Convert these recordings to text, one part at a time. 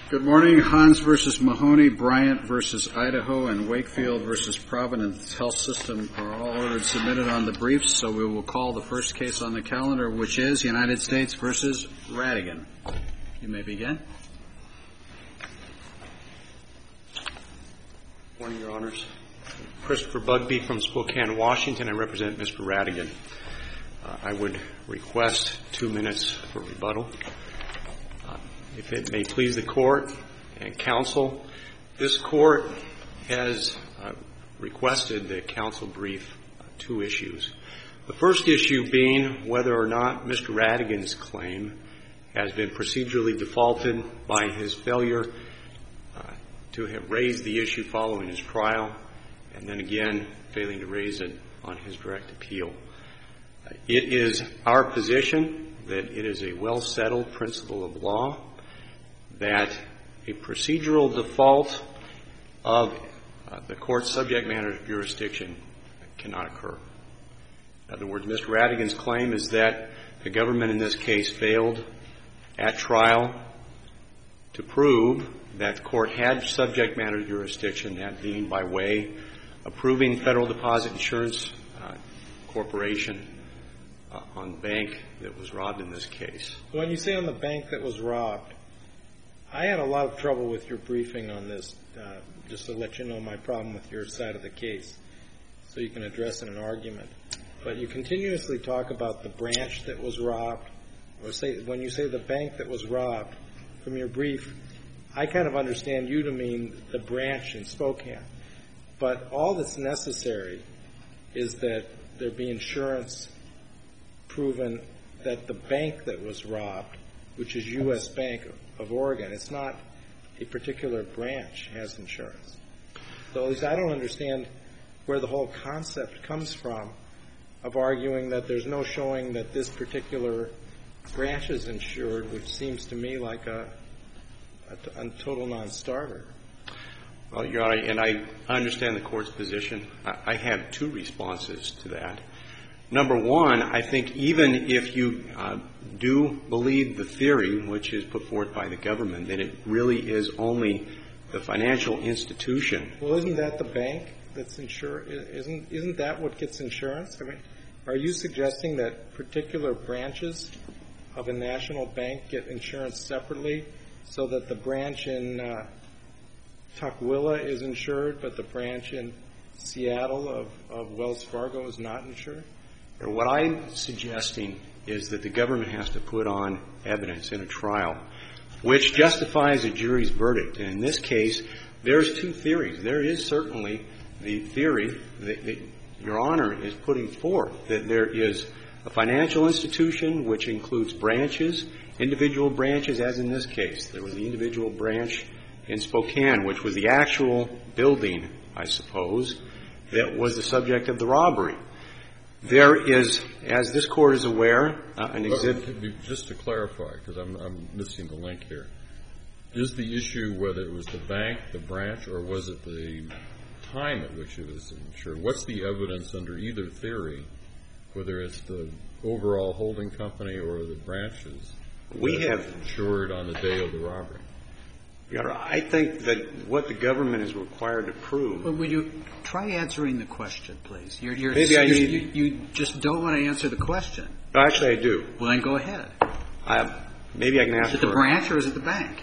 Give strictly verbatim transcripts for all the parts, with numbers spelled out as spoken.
Good morning. Hans versus Mahoney, Bryant versus Idaho, and Wakefield versus Providence Health System are all ordered submitted on the briefs, so we will call the first case on the calendar, which is United States versus Radigan. You may begin. Good morning, Your Honors. Christopher Bugbee from Spokane, Washington. I represent Mister Radigan. Uh, I would request two minutes for rebuttal. Uh, if it may please the Court and Counsel, this Court has uh, requested the Counsel brief uh, two issues. The first issue being whether or not Mister Radigan's claim has been procedurally defaulted by his failure uh, to have raised the issue following his trial, and then again failing to raise it on his direct appeal. Uh, it is our position that it is a well-settled principle of law that a procedural default of uh, the court's subject matter jurisdiction cannot occur. In other words, Mister Radigan's claim is that the government in this case failed at trial to prove that the court had subject matter jurisdiction, that being by way approving Federal Deposit Insurance uh, Corporation uh, on the bank that was robbed in this case. When you say on the bank that was robbed, I had a lot of trouble with your briefing on this, uh, just to let you know my problem with your side of the case, so you can address in an argument. But you continuously talk about the branch that was robbed, or say when you say the bank that was robbed, from your brief, I kind of understand you to mean the branch in Spokane. But all that's necessary is that there be insurance proven that the bank that was robbed, which is U S Bank of Oregon, it's not a particular branch, has insurance. So at least I don't understand where the whole concept comes from of arguing that there's no showing that this particular branch is insured, which seems to me like a, a, a total non-starter. Well, Your Honor, and I understand the Court's position. I, I have two responses to that. Number one, I think even if you uh, do believe the theory, which is put forth by the government, that it really is only the financial institution. Well, isn't that the bank that's insured? Isn't isn't that what gets insurance? I mean, are you suggesting that particular branches of a national bank get insurance separately, so that the branch in uh, Tukwila is insured, but the branch in Seattle of, of Wells Fargo is not insured? Or what I'm suggesting is that the government has to put on evidence in a trial which justifies a jury's verdict. And in this case, there's two theories. There is certainly the theory that, that Your Honor is putting forth, that there is a financial institution which includes branches, individual branches, as in this case. There was the individual branch in Spokane, which was the actual building, I suppose, that was the subject of the robbery. There is, as this Court is aware, uh, an exhibit. Just to clarify, because I'm, I'm missing the link here, is the issue whether it was the bank, the branch, or was it the time at which it was insured? What's the evidence under either theory, whether it's the overall holding company or the branches, we have insured on the day of the robbery? Your Honor, I think that what the government is required to prove. Well, would you try answering the question, please? You're, you're, Maybe I you're, need. You, you just don't want to answer the question. No, actually, I do. Well, then go ahead. I, maybe I can ask. Is it the branch or is it the bank?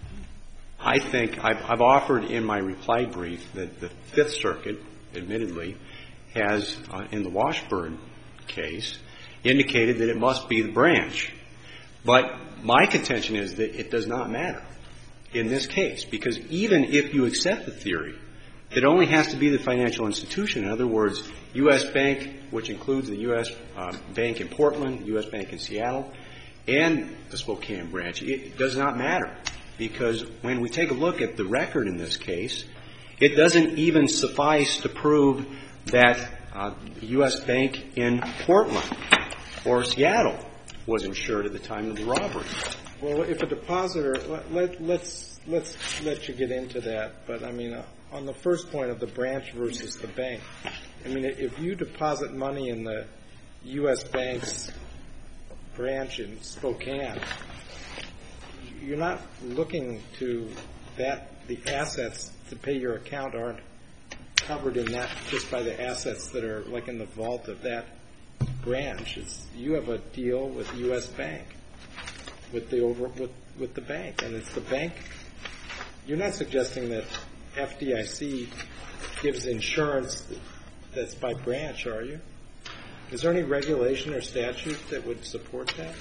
I think I've, I've offered in my reply brief that the Fifth Circuit, admittedly, has, uh, in the Washburn case, indicated that it must be the branch. But my contention is that it does not matter in this case, because even if you accept the theory, it only has to be the financial institution. In other words, U S Bank, which includes the U S Uh, Bank in Portland, U S Bank in Seattle, and the Spokane branch, it does not matter, because when we take a look at the record in this case, it doesn't even suffice to prove that uh, the U S Bank in Portland or Seattle was insured at the time of the robbery. Well, if a depositor, let, let, let's let's let you get into that. But I mean, uh, on the first point of the branch versus the bank, I mean, if you deposit money in the U S Bank's branch in Spokane, you're not looking to that, the assets to pay your account aren't covered in that just by the assets that are like in the vault of that branch. It's, you have a deal with U S Bank, with the over, with, with the bank, and it's the bank. You're not suggesting that F D I C gives insurance that's by branch, are you? Is there any regulation or statute that would support that?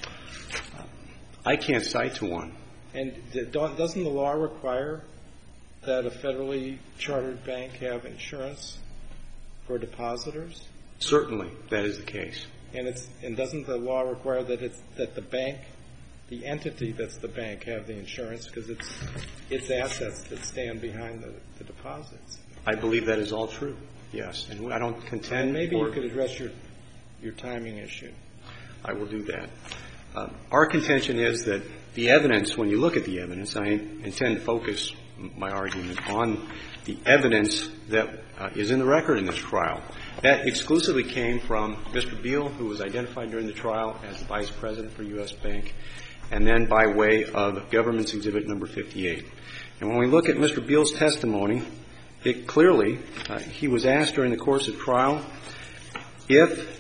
I can't cite to one. And doesn't the law require that a federally chartered bank have insurance for depositors? Certainly, that is the case. And it's and doesn't the law require that it's that the bank, the entity that's the bank, have the insurance because it's its assets that stand behind the, the deposits? I believe that is all true. Yes, and I don't contend. And maybe for, you could address your your timing issue. I will do that. Uh, our contention is that the evidence, when you look at the evidence, I intend to focus my argument on the evidence that uh, is in the record in this trial. That exclusively came from Mister Beal, who was identified during the trial as the Vice President for U S Bank, and then by way of Government's Exhibit Number fifty-eight. And when we look at Mister Beal's testimony, it clearly, uh, he was asked during the course of trial if,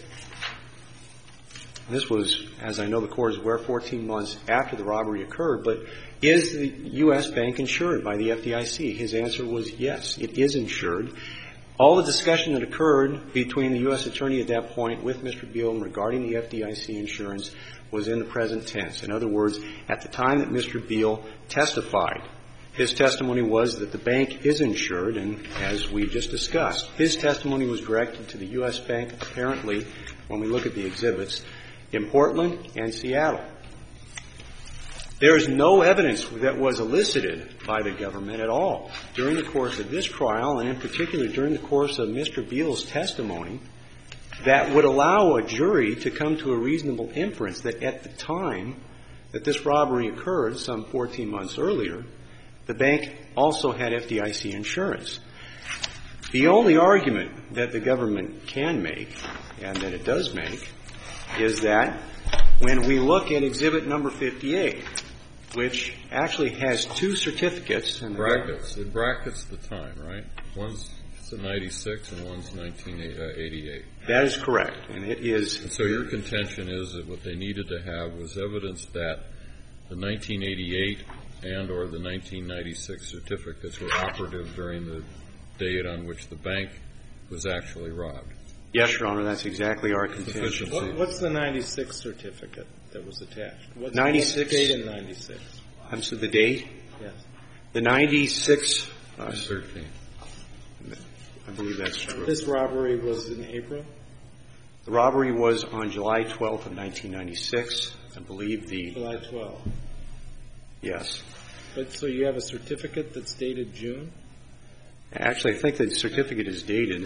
this was, as I know the Court is aware, fourteen months after the robbery occurred, but is the U S Bank insured by the F D I C? His answer was yes, it is insured. All the discussion that occurred between the U S Attorney at that point with Mister Beal regarding the F D I C insurance was in the present tense. In other words, at the time that Mister Beal testified, his testimony was that the bank is insured, and as we just discussed, his testimony was directed to the U S Bank, apparently, when we look at the exhibits, in Portland and Seattle. There is no evidence that was elicited by the government at all during the course of this trial, and in particular during the course of Mister Beal's testimony, that would allow a jury to come to a reasonable inference that at the time that this robbery occurred, some fourteen months earlier, the bank also had F D I C insurance. The only argument that the government can make, and that it does make, is that when we look at Exhibit Number fifty-eight, which actually has two certificates. And brackets. It brackets the time, right? One's ninety-six and one's nineteen eighty-eight. That is correct. And it is. And so your contention is that what they needed to have was evidence that the nineteen eighty-eight and or the nineteen ninety-six certificates were operative during the date on which the bank was actually robbed. Yes, Your Honor, that's exactly our contention. What, what's the ninety-six certificate that was attached? What's, ninety-six. What's the date in ninety-six? I'm sorry, the date? Yes. The ninety-six. Uh, thirteen. I believe that's true. This robbery was in April? The robbery was on July twelfth of nineteen ninety-six. I believe the. July twelfth. Yes. But so you have a certificate that's dated June? Actually, I think the certificate is dated.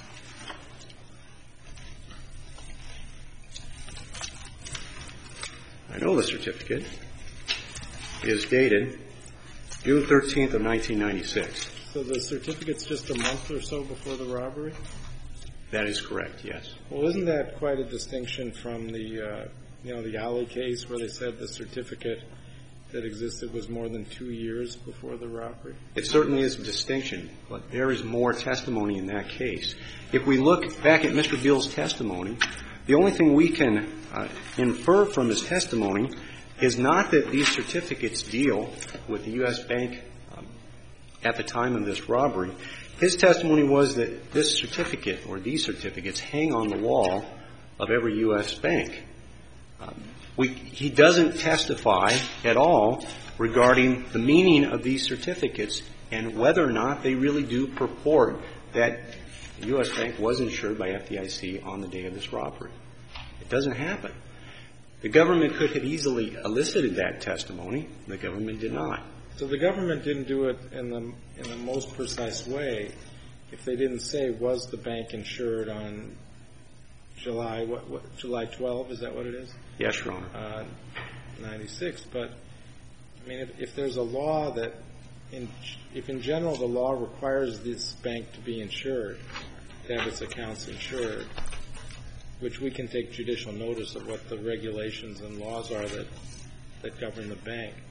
I know the certificate is dated June thirteenth of nineteen ninety-six. So the certificate's just a month or so before the robbery? That is correct, yes. Well, isn't that quite a distinction from the, uh, you know, the Alley case where they said the certificate that existed was more than two years before the robbery? It certainly is a distinction, but there is more testimony in that case. If we look back at Mister Beal's testimony, the only thing we can uh, infer from his testimony is not that these certificates deal with the U S Bank um, at the time of this robbery. His testimony was that this certificate or these certificates hang on the wall of every U S bank. Um, we, he doesn't testify at all regarding the meaning of these certificates and whether or not they really do purport that the U S Bank was insured by F D I C on the day of this robbery. It doesn't happen. The government could have easily elicited that testimony. The government did not. So the government didn't do it in the in the most precise way if they didn't say, was the bank insured on July what, what July twelfth? Is that what it is? Yes, Your Honor. Uh, ninety-six. But I mean, if, if there's a law that, in, if in general the law requires this bank to be insured, to have its accounts insured, which we can take judicial notice of what the regulations and laws are that that govern the bank.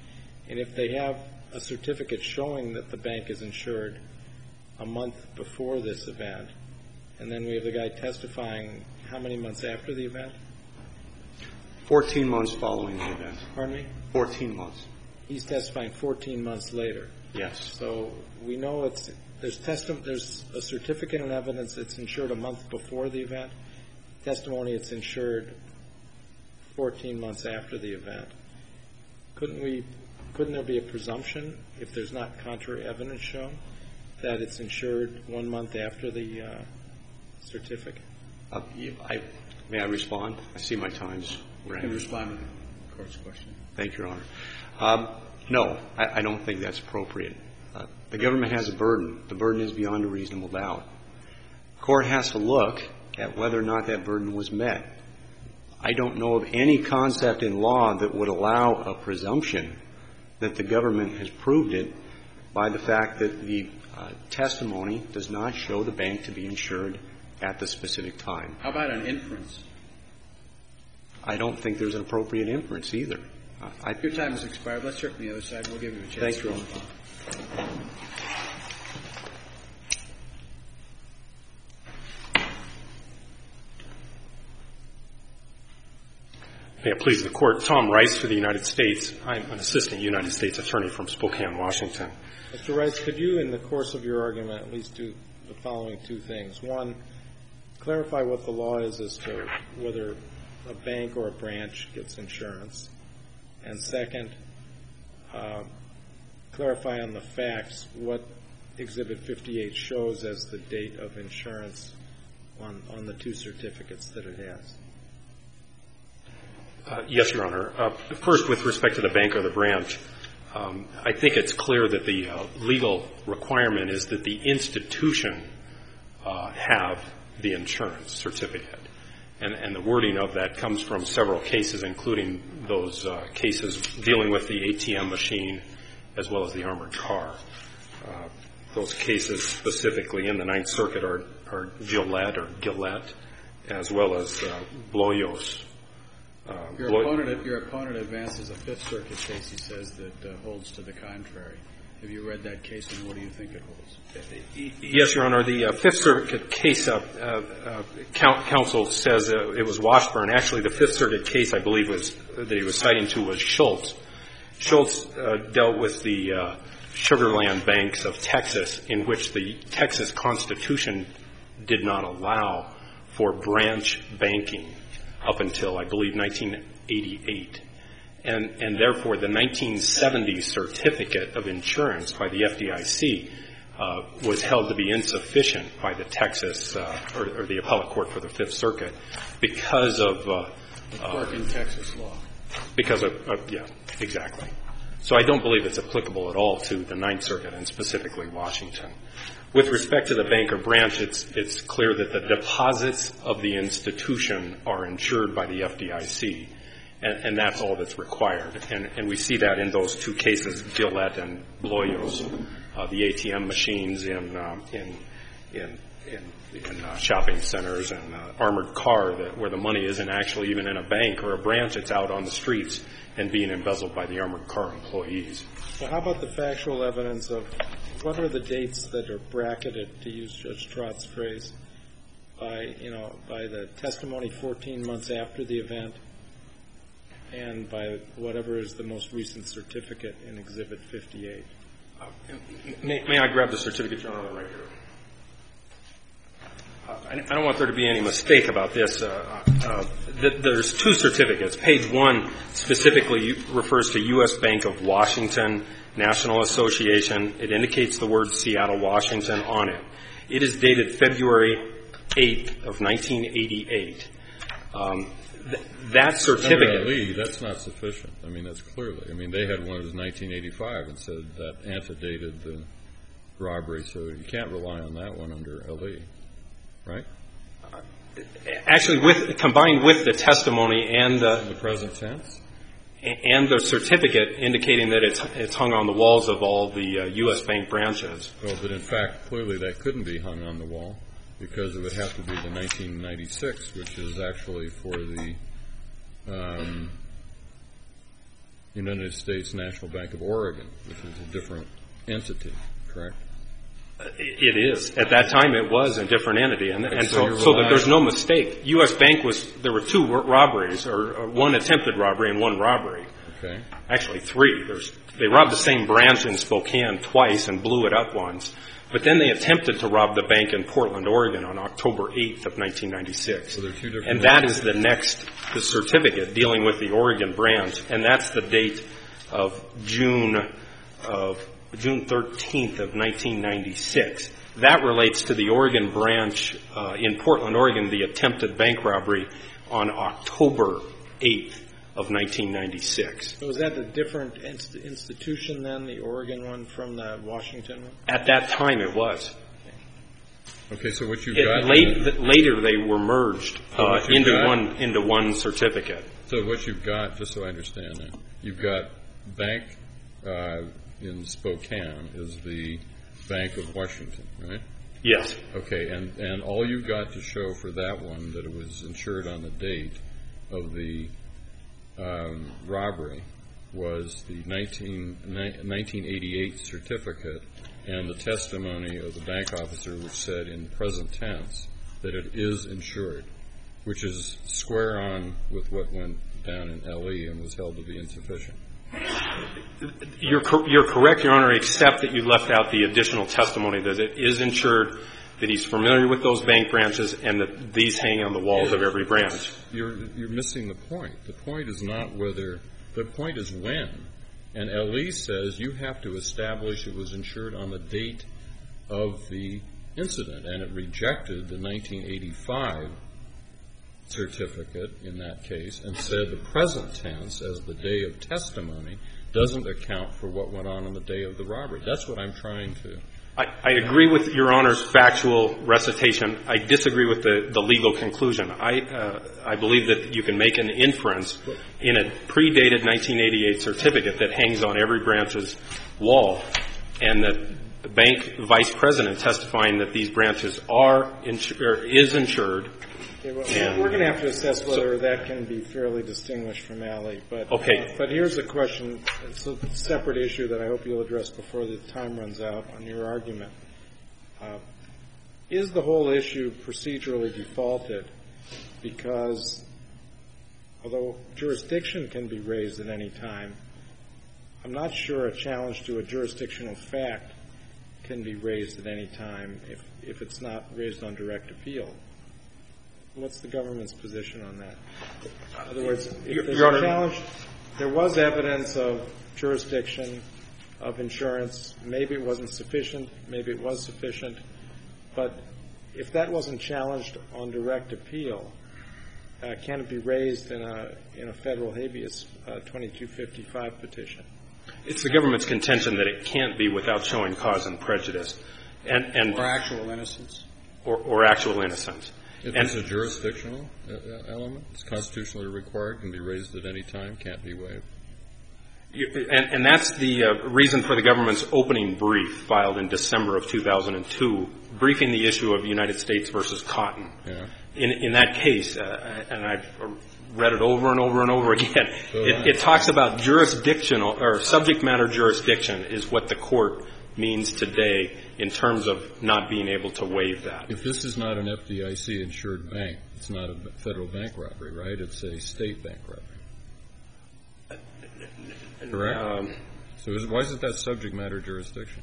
And if they have a certificate showing that the bank is insured a month before this event, and then we have the guy testifying how many months after the event? Fourteen months following the event. Pardon me? Fourteen months. He's testifying fourteen months later. Yes. So we know it's there's testi- there's a certificate and evidence it's insured a month before the event. Testimony it's insured fourteen months after the event. Couldn't we? Couldn't there be a presumption, if there's not contrary evidence shown, that it's insured one month after the uh, certificate? Uh, you, I, may I respond? I see my time's running. You can respond to the Court's question. Thank you, Your Honor. Um, no, I, I don't think that's appropriate. Uh, the government has a burden. The burden is beyond a reasonable doubt. The Court has to look at whether or not that burden was met. I don't know of any concept in law that would allow a presumption that the government has proved it by the fact that the uh, testimony does not show the bank to be insured at the specific time. How about an inference? I don't think there's an appropriate inference either. Uh, I, Your time has expired. Let's hear from the other side. We'll give you a chance. Thanks, Your Honor. May it please the Court. Tom Rice for the United States. I'm an assistant United States attorney from Spokane, Washington. Mister Rice, could you, in the course of your argument, at least do the following two things? One, clarify what the law is as to whether a bank or a branch gets insurance. And second, uh, clarify on the facts what Exhibit fifty-eight shows as the date of insurance on, on the two certificates that it has. Uh, yes, Your Honor. Uh, first, with respect to the bank or the branch, um, I think it's clear that the uh, legal requirement is that the institution uh, have the insurance certificate. And, and the wording of that comes from several cases, including those uh, cases dealing with the A T M machine as well as the armored car. Uh, those cases specifically in the Ninth Circuit are, are Gillette or Gillette, as well as uh, Bloyos. Uh, Your Bloy- opponent, your opponent advances a Fifth Circuit case, he says, that uh, holds to the contrary. Have you read that case, and what do you think it holds? Yes, Your Honor. The uh, Fifth Circuit case, uh, uh, uh, counsel says uh, it was Washburn. Actually, the Fifth Circuit case, I believe, was that he was citing to was Schultz. Schultz uh, dealt with the uh, Sugarland banks of Texas, in which the Texas Constitution did not allow for branch banking up until, I believe, nineteen eighty-eight. And, and therefore, the nineteen seventy certificate of insurance by the F D I C uh, was held to be insufficient by the Texas uh, or, or the appellate court for the Fifth Circuit because of uh, Work in Texas law. Because of, uh, yeah, exactly. So I don't believe it's applicable at all to the Ninth Circuit and specifically Washington. With respect to the bank or branch, it's, it's clear that the deposits of the institution are insured by the F D I C, and, and that's all that's required. And, and we see that in those two cases, Gillette and Bloyos, uh, the A T M machines in, uh, in, in, in, in uh, shopping centers, and uh, armored car that, where the money isn't actually even in a bank or a branch, it's out on the streets and being embezzled by the armored car employees. So how about the factual evidence of what are the dates that are bracketed, to use Judge Trott's phrase, by, you know, by the testimony fourteen months after the event and by whatever is the most recent certificate in Exhibit fifty-eight? Uh, may, may I grab the certificate, Your Honor, right here? Uh, I, I don't want there to be any mistake about this. Uh, uh, th- there's two certificates. Page one specifically refers to U S Bank of Washington National Association. It indicates the word Seattle, Washington on it. It is dated February eighth of nineteen eighty-eight. Um, th- that certificate... Under Lee, that's not sufficient. I mean, that's clearly. I mean, they had one that was nineteen eighty-five and said that antedated the robbery, so you can't rely on that one under L E, right? Uh, actually, with combined with the testimony and the... In the present tense? And the certificate indicating that it's it's hung on the walls of all the uh, U S bank branches. Well, but in fact, clearly that couldn't be hung on the wall because it would have to be the nineteen ninety-six, which is actually for the um, United States National Bank of Oregon, which is a different entity, correct? It is. At that time, it was a different entity, and, and so, so, so that there's no mistake. U S. Bank was, there were two robberies, or, or one attempted robbery and one robbery. Okay. Actually, three. There's, they robbed the same branch in Spokane twice and blew it up once. But then they attempted to rob the bank in Portland, Oregon on October eighth of nineteen ninety-six. So there are two different and that is the next, the certificate dealing with the Oregon branch, and that's the date of June of June thirteenth of nineteen ninety-six. That relates to the Oregon branch uh, in Portland, Oregon, the attempted bank robbery on October eighth of nineteen ninety-six. So is that a different inst- institution than the Oregon one from the Washington one? At that time, it was. Okay, so what you've It, got... late, later, they were merged So uh, what you've into got- one into one certificate. So what you've got, just so I understand that, you've got bank uh, in Spokane is the Bank of Washington, right? Yes. Okay, and, and all you've got to show for that one that it was insured on the date of the um, robbery was the nineteen, nineteen eighty-eight certificate and the testimony of the bank officer which said in present tense that it is insured, which is square on with what went down in L E and was held to be insufficient. You're, cor- you're correct, Your Honor, except that you left out the additional testimony that it is insured, that he's familiar with those bank branches, and that these hang on the walls of every branch. You're, you're missing the point. The point is not whether, the point is when. And L E says you have to establish it was insured on the date of the incident, and it rejected the nineteen eighty-five certificate in that case and said the present tense as the day of testimony doesn't account for what went on on the day of the robbery. That's what I'm trying to... I, I agree with Your Honor's factual recitation. I disagree with the, the legal conclusion. I, uh, I believe that you can make an inference in a predated nineteen eighty-eight certificate that hangs on every branch's wall, and that the bank vice president testifying that these branches are insu- or is insured. Okay, well, and we're going to have to assess whether so, that can be fairly distinguished from Alley. But, okay. Uh, but here's a question. It's a separate issue that I hope you'll address before the time runs out on your argument. Uh, is the whole issue procedurally defaulted because although jurisdiction can be raised at any time, I'm not sure a challenge to a jurisdictional fact can be raised at any time if, if it's not raised on direct appeal. What's the government's position on that? In other words, if there's a challenge, there was evidence of jurisdiction, of insurance. Maybe it wasn't sufficient. Maybe it was sufficient. But if that wasn't challenged on direct appeal, uh, can it be raised in a in a federal habeas uh, twenty-two fifty-five petition? It's the government's contention that it can't be without showing cause and prejudice, and, and or actual innocence, or, or actual innocence. If and it's a jurisdictional element, it's constitutionally required, can be raised at any time, can't be waived. You, and, and that's the uh, reason for the government's opening brief filed in December of two thousand two, briefing the issue of United States versus Cotton. Yeah. In, in that case, uh, and I've read it over and over and over again, so it, it talks about jurisdictional or subject matter jurisdiction is what the court means today in terms of not being able to waive that. If this is not an F D I C-insured bank, it's not a federal bank robbery, right? It's a state bank robbery. Correct? Um, so is, why isn't that subject matter jurisdiction?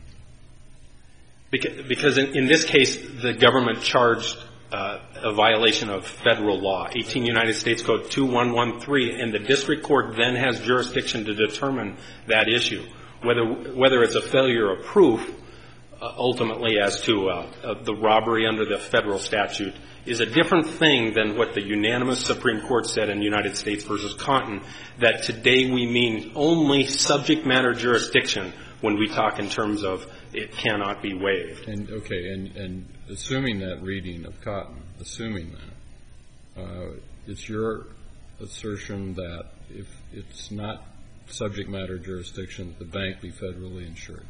Because, because in, in this case, the government charged uh, a violation of federal law, eighteen United States Code two one one three, and the district court then has jurisdiction to determine that issue. Whether whether it's a failure of proof, uh, ultimately as to uh, uh, the robbery under the federal statute, is a different thing than what the unanimous Supreme Court said in United States versus Cotton, that today we mean only subject matter jurisdiction when we talk in terms of it cannot be waived. And okay, and, and assuming that reading of Cotton, assuming that, uh, it's your assertion that if it's not subject matter jurisdiction, that the bank be federally insured.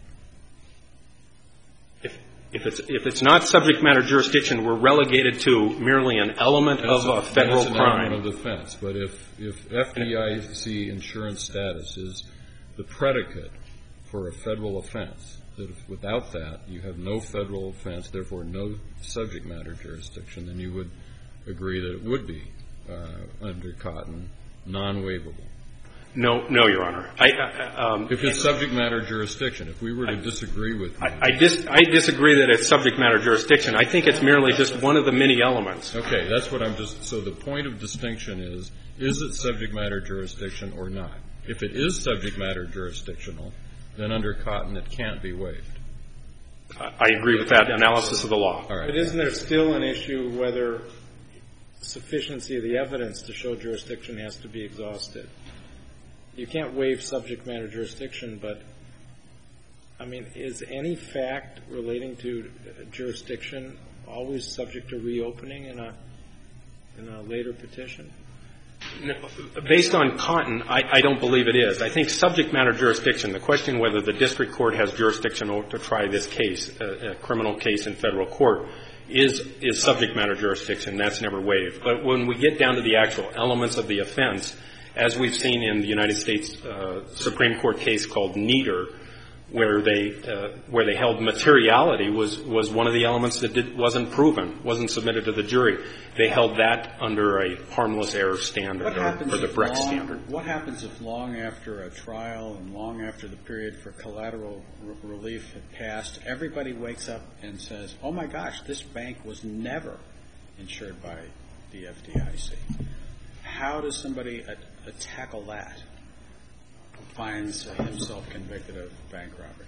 If, if it's if it's not subject matter jurisdiction, we're relegated to merely an element that's of a, a federal that's an crime. Element of defense. But if if F D I C insurance status is the predicate for a federal offense, that if without that you have no federal offense, therefore no subject matter jurisdiction, then you would agree that it would be uh, under Cotton non-waivable. No, no, Your Honor. I, uh, um, if it's subject matter jurisdiction, if we were to I, disagree with you. I, I, dis, I disagree that it's subject matter jurisdiction. I think it's merely just one of the many elements. Okay, that's what I'm just, so the point of distinction is, is it subject matter jurisdiction or not? If it is subject matter jurisdictional, then under Cotton it can't be waived. I agree with that analysis of the law. All right. But isn't there still an issue whether sufficiency of the evidence to show jurisdiction has to be exhausted? You can't waive subject matter jurisdiction, but, I mean, is any fact relating to jurisdiction always subject to reopening in a in a later petition? No, based on Cotton, I, I don't believe it is. I think subject matter jurisdiction, the question whether the district court has jurisdiction to try this case, a, a criminal case in federal court, is is subject matter jurisdiction. That's never waived. But when we get down to the actual elements of the offense, as we've seen in the United States uh, Supreme Court case called Nieder, where they uh, where they held materiality was was one of the elements that did, wasn't proven, wasn't submitted to the jury. They held that under a harmless error standard, or, or the Brecht long, standard. What happens if long after a trial and long after the period for collateral r- relief had passed, everybody wakes up and says, "Oh my gosh, this bank was never insured by the F D I C"? How does somebody uh, uh, tackle that? Finds uh, himself convicted of bank robbery.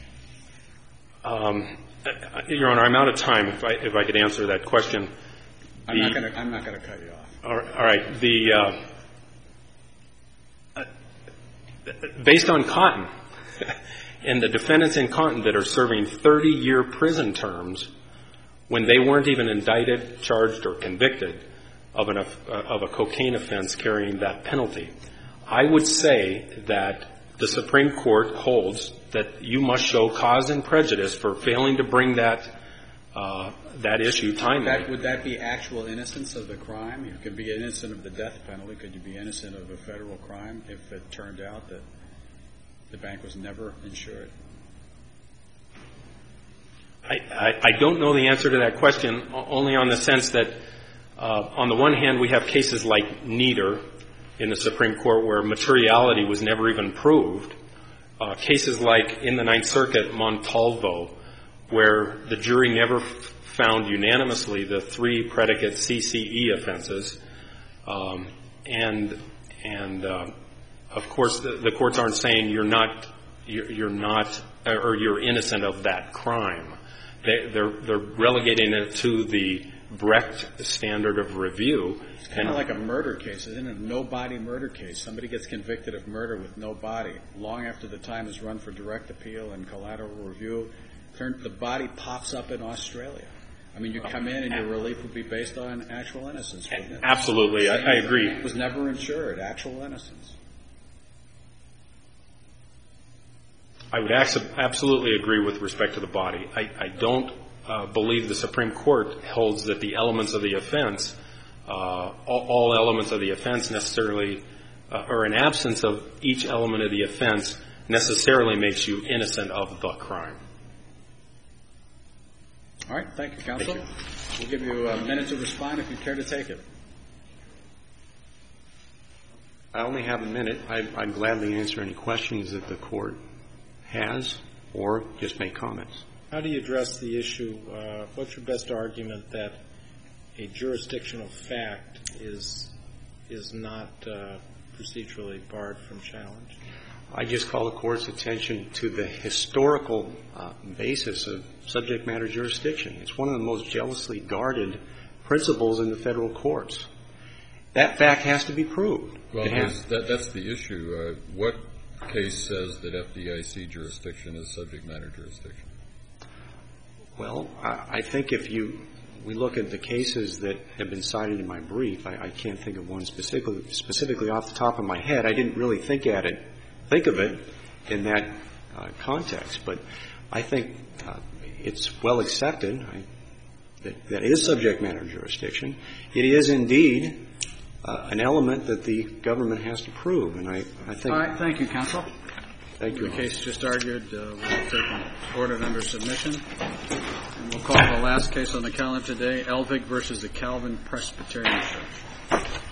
Um, Your Honor, I'm out of time. If I if I could answer that question, I'm the, not going to. I'm not going to cut you off. All right. All right. The uh, based on Cotton and the defendants in Cotton that are serving thirty-year prison terms when they weren't even indicted, charged, or convicted of an uh, of a cocaine offense carrying that penalty, I would say that the Supreme Court holds that you must show cause and prejudice for failing to bring that uh, that issue timely. That, would that be actual innocence of the crime? You could be innocent of the death penalty. Could you be innocent of a federal crime if it turned out that the bank was never insured? I, I, I don't know the answer to that question, only on the sense that uh, on the one hand we have cases like Nieder in the Supreme Court where materiality was never even proved. Uh, cases like in the Ninth Circuit, Montalvo, where the jury never f- found unanimously the three predicate C C E offenses. Um, and, and uh, of course, the, the courts aren't saying you're not, you're, you're not, or you're innocent of that crime. They, they're, they're relegating it to the Brecht standard of review. It's kind of like a murder case, isn't it? A no-body murder case. Somebody gets convicted of murder with no body. Long after the time is run for direct appeal and collateral review, turn, the body pops up in Australia. I mean, you come in and your relief would be based on actual innocence, wouldn't it? Absolutely. I, I agree. It was never insured, actual innocence. I would absolutely agree with respect to the body. I, I don't uh, believe the Supreme Court holds that the elements of the offense, uh, all, all elements of the offense necessarily, uh, or an absence of each element of the offense necessarily makes you innocent of the crime. All right. Thank you, counsel. Thank you. We'll give you a minute to respond if you care to take it. I only have a minute. I, I'd gladly answer any questions that the court has, or just make comments. How do you address the issue, uh, what's your best argument that a jurisdictional fact is is not uh, procedurally barred from challenge? I just call the court's attention to the historical uh, basis of subject matter jurisdiction. It's one of the most jealously guarded principles in the federal courts. That fact has to be proved. Well, that, that's the issue. Uh, what case says that F D I C jurisdiction is subject matter jurisdiction? Well, I, I think if you we look at the cases that have been cited in my brief, I, I can't think of one specifically, specifically off the top of my head. I didn't really think at it, think of it in that uh, context, but I think uh, it's well accepted I, that that is subject matter jurisdiction. It is indeed uh, an element that the government has to prove, and I, I think. All right. Thank you, counsel. Thank you. The case just argued uh, will be taken, ordered under submission. And we'll call the last case on the calendar today, Elvig versus the Calvin Presbyterian Church.